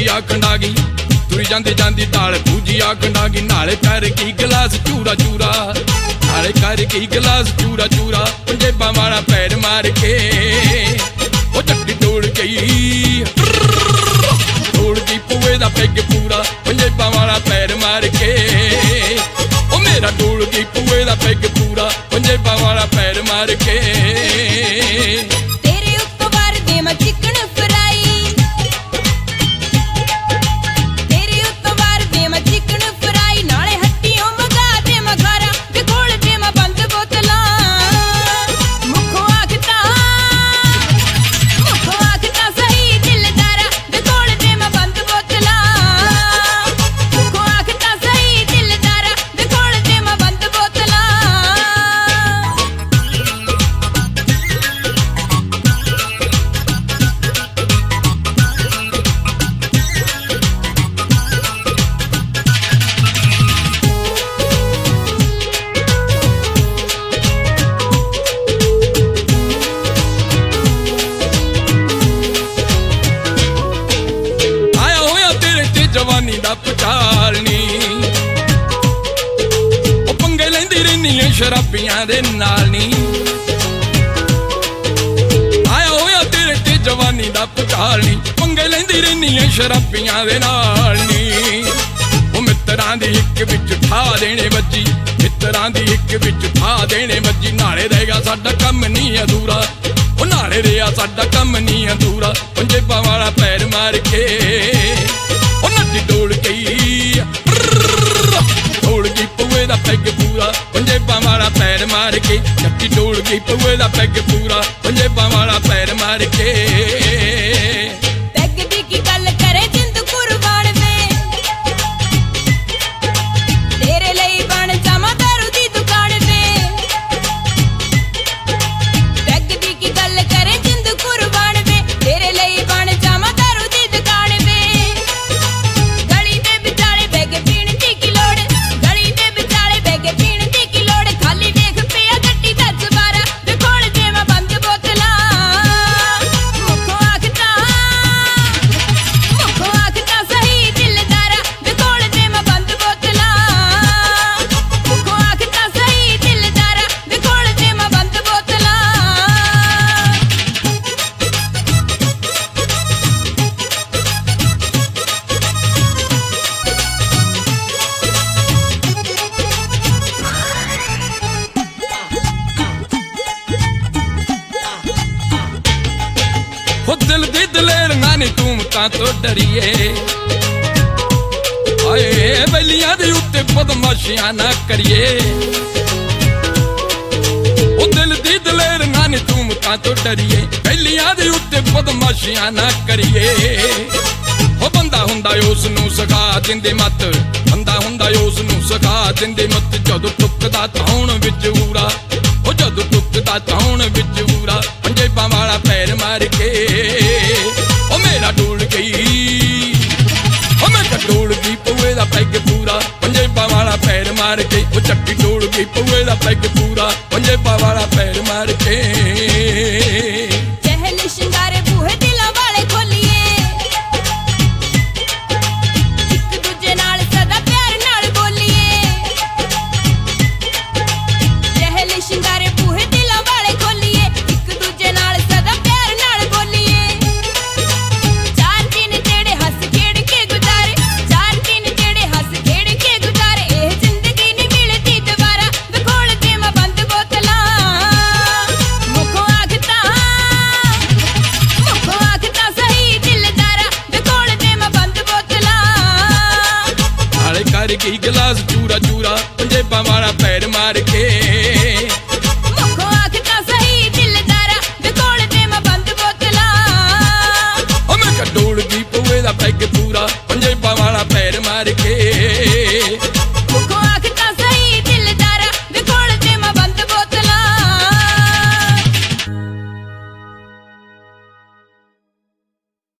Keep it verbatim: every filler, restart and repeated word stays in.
आखण आ गई तुरी जांदी जांदी ताल पूजी आखण आ गई नाले कर गई गिलास चूरा चूरा नाले कर गई गिलास चूरा चूरा पंजेबां वाला पैर मार के ओ चक्की तोड़ गई तोड़ गई पुए दा पैग पूरा पंजेबां वाला पैर मार के ओ मेरा तोड़ गई पुए दा पैग पूरा पंजेबां वाला पैर मार के तेरे उत्तों वार दे मैं चिकन फ्राई तेरे उत्तों वार दे मैं चिकन फ्राई नाले हट्टियों मंगा दे मैं घरा ते खोल दे मैं बंद बोतलां मुखों आखता मुखों आखता सही दिलदारा ते खोल दे मैं बंद बोतलां मुखों आखता सही दिलदारा ते खोल दे मैं बंद बोतलां जवानी दा पचाल नी ओ पंगे लैंदी रैनी शराबियां दे नाल नी आया होया तेरे ते जवानी दा पचाल नी पंगे लैंदी रैनी शराबियां दे नाल नी ओ मित्रां दी इक विच ठा देने वज्जी मित्रां दी इक विच ठा देने वज्जी नाले रहेगा साडा कम नहीं अधूरा ओ नाले रेहा साडा कम नहीं अधूरा पंजेबां वाला पैर मार के नदी दौड़ गई दौड़ गई पुए दा पैग पूरा पंजेबां वाला पैर मार के नदी दौड़ गई पुए दा पैग पूरा पंजेबां वाला पैर मार के पैग दी की गल करे जिंद कुर्बान में तेरे लिए बन जावां दारू दी दुकान ते पैग दी की गल करे जिंद कुर्बान में तेरे लिए बन जावां दारू दी दुकान पे गली दे विचाले बैग पीण दी की लोड़ गली दे विचाले बैग पीण दी की लोड़ खाली देख पिया गड्डी दा जबारा ते खोल दे मैं बंद बोतलां मुखों आखता मुखों आखता सही दिलदारा ते खोल दे मैं बंद बोतलां मुखों आखता सही दिलदारा ते खोल दे मैं बंद बोतलां हो दिल दी दलेर नानी तूं तां तो डरिए आए बेलियां दे उत्ते बदमाशियां ना करिए ओ दिल दी दलेर नानी तूं तां तो डरिए बेलियां दे उत्ते बदमाशियां ना करिए ओ बंदा हुंदा उस नूं सिखा दिंदे मत बंदा हुंदा उस नूं सिखा दिंदे मत जदों टुकदा धौण विच ऊरा ओ जदों टुकदा धौण विच ऊरा पंजेबां वाला पैर मार के ओ मेरा डोल गई ओ मैं डोल गई पुए दा पैग पूरा पंजेबां वाला पैर मार के ओ चक्की डोल गई पुए दा पैग पूरा पंजेबां वाला पैर मार के चहल शिंगारे बूहे दिलां वाले खोलिए एक दूजे नाल सदा प्यार नाल बोलिए चहल शिंगारे बूहे दिलां वाले खोलिए एक दूजे नाल सदा प्यार नाल बोलिए चार दिन जेड़े हंस खेड़ के गुजारे चार दिन जेड़े हंस खेड़ के गुजारे एह जिंदगी नहीं मिलदी दोबारा वे खोल दे मैं बंद बोतलां मुखों आखता मुखों आखता सही दिलदारा वे खोल दे मैं बंद बोतलां नाले कर गई